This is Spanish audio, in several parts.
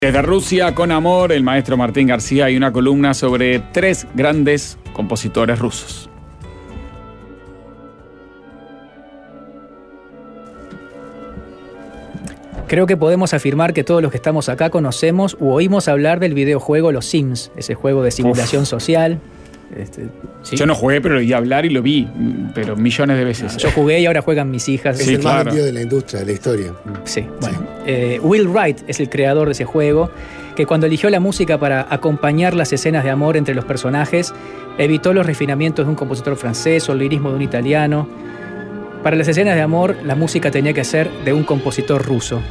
Desde Rusia, con amor, el maestro Martín García y una columna sobre 3 grandes compositores rusos. Creo que podemos afirmar que todos los que estamos acá conocemos u oímos hablar del videojuego Los Sims, ese juego de simulación social. ¿Sí? Yo no jugué, pero lo oí hablar y lo vi, pero millones de veces. Yo jugué y ahora juegan mis hijas. Es el más vendido de la industria, de la historia. Sí, bueno. Will Wright es el creador de ese juego, que cuando eligió la música para acompañar las escenas de amor entre los personajes, evitó los refinamientos de un compositor francés o el lirismo de un italiano. Para las escenas de amor, la música tenía que ser de un compositor ruso.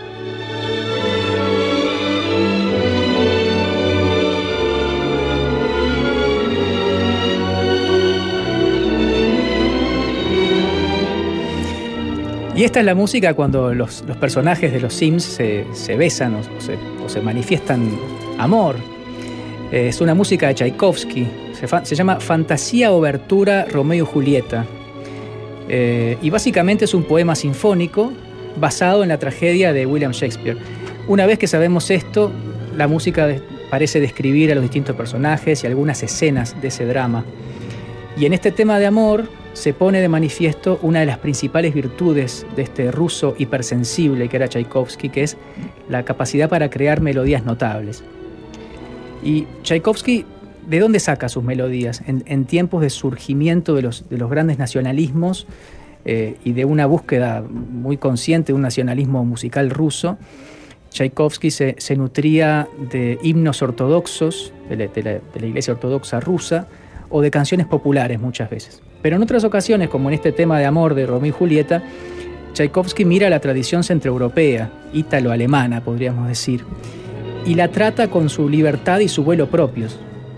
Y esta es la música cuando los personajes de los Sims se besan o se manifiestan amor. Es una música de Tchaikovsky. Se llama Fantasía Obertura Romeo y Julieta. Y básicamente es un poema sinfónico basado en la tragedia de William Shakespeare. Una vez que sabemos esto, la música parece describir a los distintos personajes y algunas escenas de ese drama. Y en este tema de amor se pone de manifiesto una de las principales virtudes de este ruso hipersensible que era Tchaikovsky, que es la capacidad para crear melodías notables. Y Tchaikovsky, ¿de dónde saca sus melodías? En tiempos de surgimiento de los grandes nacionalismos y de una búsqueda muy consciente de un nacionalismo musical ruso, Tchaikovsky se nutría de himnos ortodoxos, de la Iglesia Ortodoxa rusa, o de canciones populares muchas veces. Pero en otras ocasiones, como en este tema de amor de Romeo y Julieta, Tchaikovsky mira la tradición centroeuropea, ítalo-alemana, podríamos decir, y la trata con su libertad y su vuelo propios.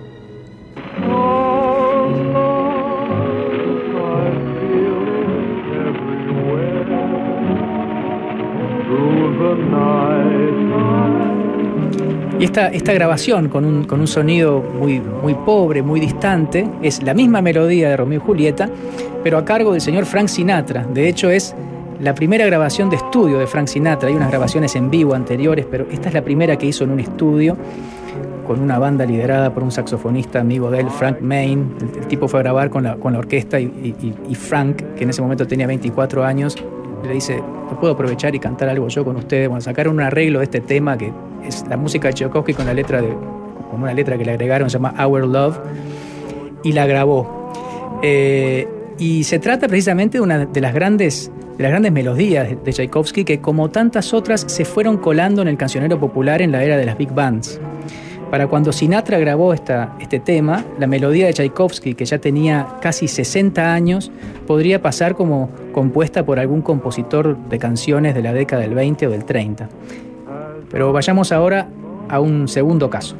Y esta grabación con un sonido muy pobre, muy distante, es la misma melodía de Romeo y Julieta, pero a cargo del señor Frank Sinatra. De hecho, es la primera grabación de estudio de Frank Sinatra. Hay unas grabaciones en vivo anteriores, pero esta es la primera que hizo en un estudio con una banda liderada por un saxofonista amigo de él, Frank Main. El tipo fue a grabar con la orquesta y Frank, que en ese momento tenía 24 años, le dice: ¿no puedo aprovechar y cantar algo yo con ustedes? Bueno, sacaron un arreglo de este tema que es la música de Tchaikovsky con una letra que le agregaron, se llama Our Love, y la grabó. Y se trata precisamente de una de las grandes melodías de Tchaikovsky, que como tantas otras se fueron colando en el cancionero popular en la era de las big bands. Para cuando Sinatra grabó este tema, la melodía de Tchaikovsky, que ya tenía casi 60 años, podría pasar como compuesta por algún compositor de canciones de la década del 20 o del 30. Pero vayamos ahora a un segundo caso.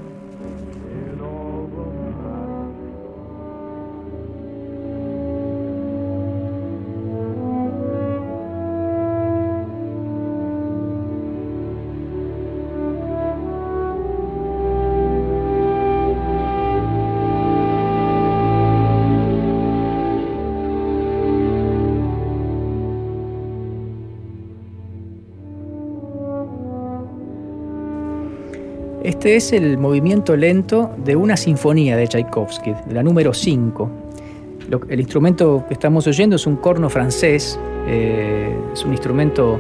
Este es el movimiento lento de una sinfonía de Tchaikovsky, de la número 5. El instrumento que estamos oyendo es un corno francés. Es un instrumento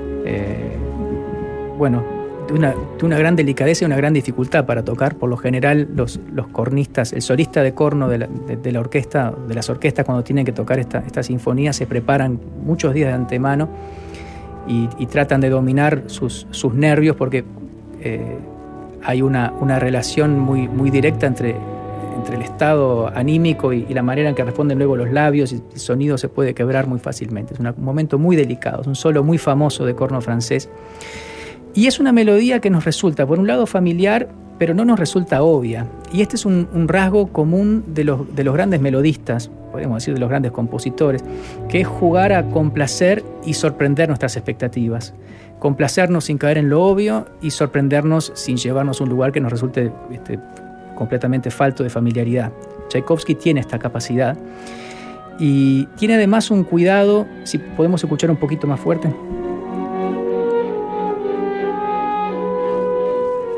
de una gran delicadeza y una gran dificultad para tocar. Por lo general, los cornistas, el solista de corno de la orquesta, de las orquestas, cuando tienen que tocar esta sinfonía, se preparan muchos días de antemano y tratan de dominar sus nervios, porque hay una relación muy directa entre el estado anímico y la manera en que responden luego los labios, y el sonido se puede quebrar muy fácilmente. Es un momento muy delicado, es un solo muy famoso de corno francés. Y es una melodía que nos resulta, por un lado, familiar, pero no nos resulta obvia. Y este es un rasgo común de los grandes melodistas, podemos decir de los grandes compositores, que es jugar a complacer y sorprender nuestras expectativas. Complacernos sin caer en lo obvio y sorprendernos sin llevarnos a un lugar que nos resulte completamente falto de familiaridad. Tchaikovsky tiene esta capacidad y tiene además un cuidado, si podemos escuchar un poquito más fuerte.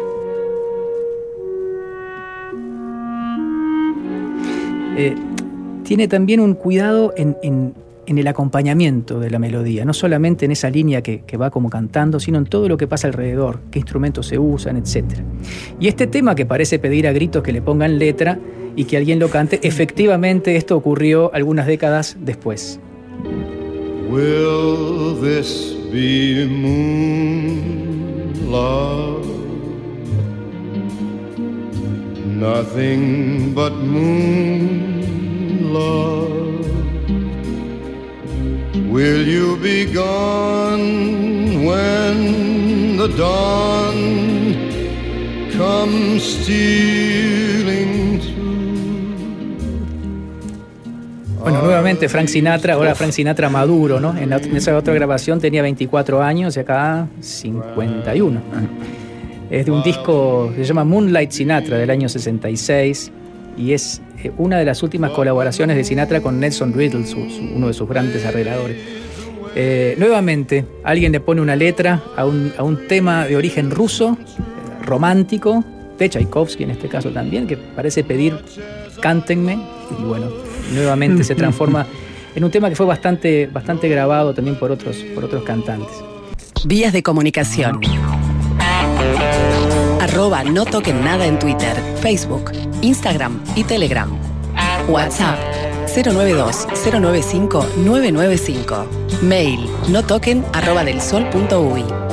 tiene también un cuidado en el acompañamiento de la melodía, no solamente en esa línea que va como cantando, sino en todo lo que pasa alrededor, qué instrumentos se usan, etc. Y este tema que parece pedir a gritos que le pongan letra y que alguien lo cante, efectivamente esto ocurrió algunas décadas después. Will this be moon love? Nothing but moon love. Will you be gone when the dawn comes stealing through? Bueno, nuevamente Frank Sinatra, ahora Frank Sinatra maduro, ¿no? En esa otra grabación tenía 24 años y acá 51. Es de un disco que se llama Moonlight Sinatra del año 66 y es una de las últimas colaboraciones de Sinatra con Nelson Riddle, uno de sus grandes arregladores. Nuevamente, alguien le pone una letra a un tema de origen ruso, romántico, de Tchaikovsky en este caso también, que parece pedir cántenme, y bueno, nuevamente se transforma en un tema que fue bastante grabado también por otros cantantes. Vías de comunicación. @no toquen nada en Twitter, Facebook, Instagram y Telegram. WhatsApp 092-095-995. Mail notoquen@delsol.uy.